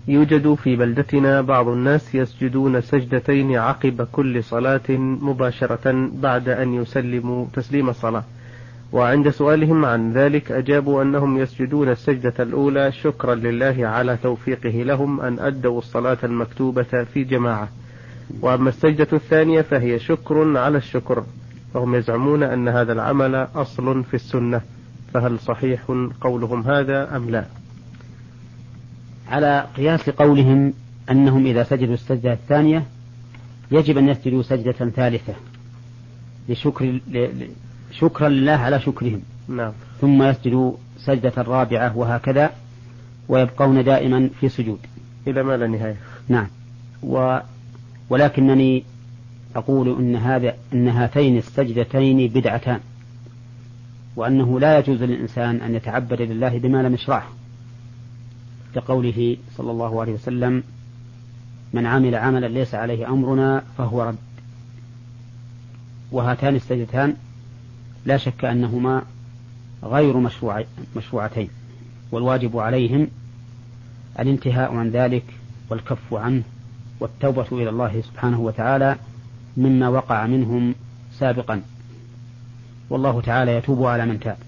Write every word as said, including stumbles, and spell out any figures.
يوجد في بلدتنا بعض الناس يسجدون سجدتين عقب كل صلاة مباشرة بعد أن يسلموا تسليم الصلاة، وعند سؤالهم عن ذلك أجابوا أنهم يسجدون السجدة الأولى شكرا لله على توفيقه لهم أن أدوا الصلاة المكتوبة في جماعة، وأما السجدة الثانية فهي شكر على الشكر، فهم يزعمون أن هذا العمل أصل في السنة، فهل صحيح قولهم هذا أم لا؟ على قياس قولهم أنهم إذا سجدوا السجدة الثانية يجب أن يسجدوا سجدة ثالثة لشكر شكرا لله على شكرهم. نعم. ثم يسجدوا سجدة الرابعة وهكذا، ويبقون دائما في سجود إلى ما لا نهاية. نعم. و ولكنني أقول إن هذا إن هاتين السجدتين بدعتان، وأنه لا يجوز للإنسان أن يتعبد لله بما لم يشرعه، كقوله صلى الله عليه وسلم: من عمل عملا ليس عليه أمرنا فهو رد. وهاتان السجدتان لا شك أنهما غير مشروع مشروعتين، والواجب عليهم الانتهاء عن ذلك والكف عنه والتوبة إلى الله سبحانه وتعالى مما وقع منهم سابقا، والله تعالى يتوب على من تاب.